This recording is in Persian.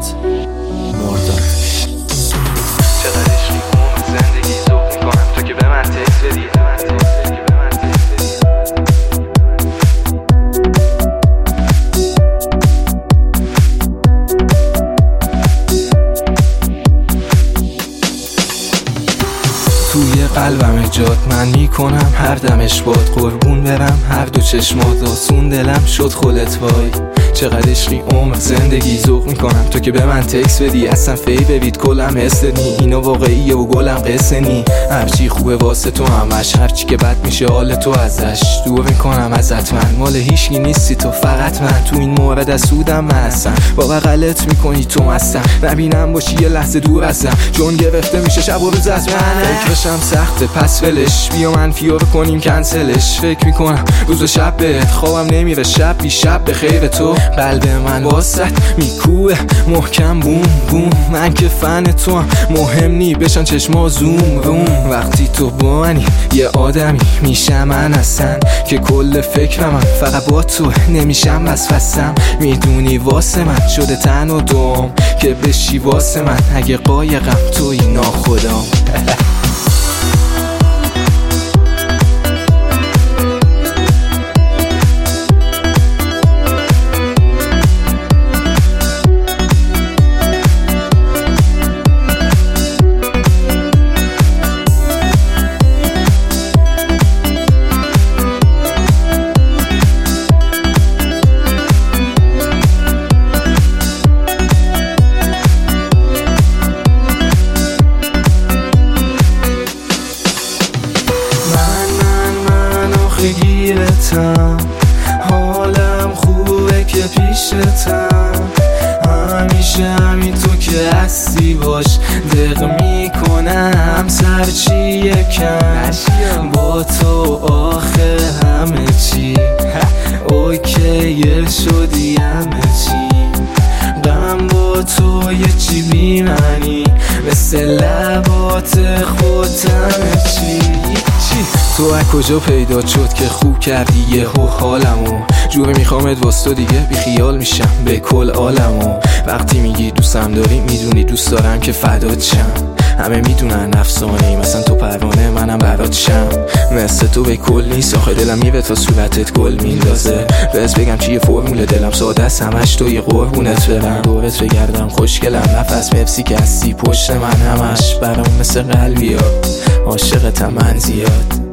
مرداد چقدر عشقی اون زندگی ذوق میکنم تو که به من تکس بدی. توی قلبم جات من میکنم هر دمش باد، قربون برم هر دو چشمات، آسون دلم شد خودت وای. چقدر عشقی عمر زندگی ذوق میکنم تو که به من تکس بدی. اصلا فی ببید کلم حسنی، اینو واقعیه و گلم قصه نی. هرچی خوبه واسه تو همش، هرچی که بد میشه حال تو ازش. دور میکنم ازت من، مال هیچکی نیستی تو فقط من. تو این مورد از سودم هستم، با بغلت میکنی تو مستم. نبینم باشی یه لحظه دور ازم، چون گرفته میشه شب و روز از من. فکرشم سخته پس ولش، بیا منفی رو کنیم کنسلش. فکر میکنم روز و شب بهت، خوابم نمیره شب بی شب به خیر تو. قلب من واسط میکوه محکم بوم بوم، من که فن تو هم مهم نی بشن چشما زوم روم. وقتی تو با منی یه آدمی میشم من اصلا، که کل فکرم فقط با تو نمیشم وسوسم. میدونی واسه من شده تن و دوم، که بشی واسه من اگه قایقم توی ناخدام. گیرتم حالم خوبه که پیشتم، همیشه همین تو که هستی باش. دق میکنم سرچی یکم با تو، آخه همه چی اوکیه شدی همه چی. غم با تو یه چی بیمنی، مثل لبات خودم چی. تو از کجا پیدا شد که خوب کردی یهو حالمو؟ جوری میخوامت واسه دیگه بی خیال میشم به کل عالمو. وقتی میگی دوستم داری میدونی دوست دارم که فدات شم. همه میدونن افسانه‌ای مثلا تو پروانه منم برات شم. مثل تو به کل نیست آخه دلم میوه تا صورتت گل میندازه. بس بگم چیه فرمول دلم ساده است همش تو یه قربونت برم. دورت بگردم خوشگلم نفس مفسی که هستی پشت من همش برام مثل قلبی ها. عاشقتم من زیاد.